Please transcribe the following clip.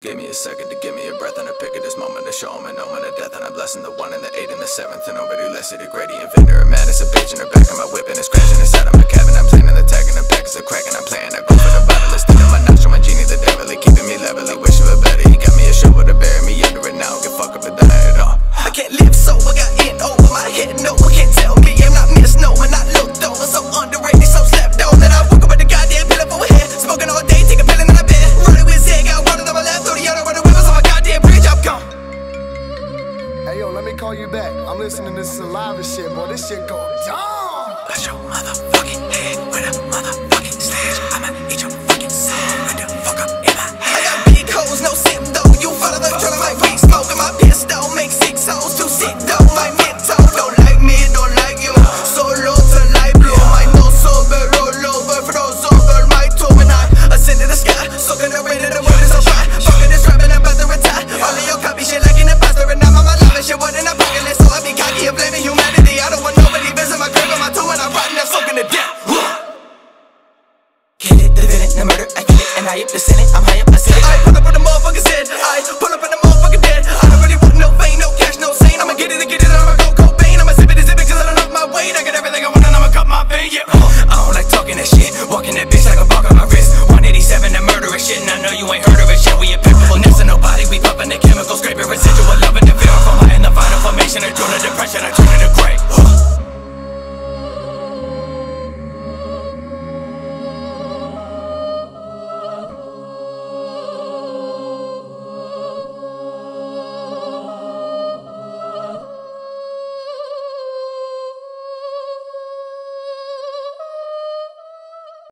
Give me a second to give me a breath and a pick of this moment to show him an omen of death. And I'm blessing the 1 and the 8 and the 7th. And nobody less of the gradient inventor. A man is a bitch in her back of my whip and it's crashing inside of my cabin. I'm playing in the tag and the pack is a crack and I'm playing. I go for the bottle, stick in my nostril, my genie the devil. He keeping me level, he wish for better. He got me a shovel to bury me under it now. Get fuck up and die at all. I can't live so, I got in over my head. No one can tell me I'm not missed, no, and not looked over. So underrated, so slept on. That I woke up with the goddamn pillow for a head. Smoking all day, take a pill and then I bed. Running with Zig, got water on my left, through the other, running with us on my goddamn bridge, I'm gone. Hey yo, let me call you back. I'm listening to this saliva shit, boy. This shit go dumb. Bust your motherfucking head with a motherfucking slash. I'ma eat your fucking soul and the fuck up in my head. I got big hoes, no sip though. You follow the trail of my weed smoke and my pistol. Make 6 hoes, 2 sick though. My mental don't like me, don't like you. Solo till I blow. My no sober, roll over, froze over my toe. And I ascend to the sky, soaking the rain of the world is so fine. Fucking this rap and I'm about to retire. All of your copy shit like an imposter and I'm on my life and shit wasn't a pocket. So I be cocky and blaming humanity. I don't want nobody visit my crib on my toe and I'm rotten and soaking to death. Kill it, the villain, the murder, I kill it, and I up the Senate, I'm high up, I said it. I pull up in the motherfucker's head, I pull up in the motherfucking dead. I don't really want no fame, no cash, no sane. I'ma get it, and I'ma go cocaine. I'ma zip it cause I don't love my weight. I got everything I want and I'ma cut my vein, yeah. I don't like talking that shit, walking that bitch like a bark on my wrist.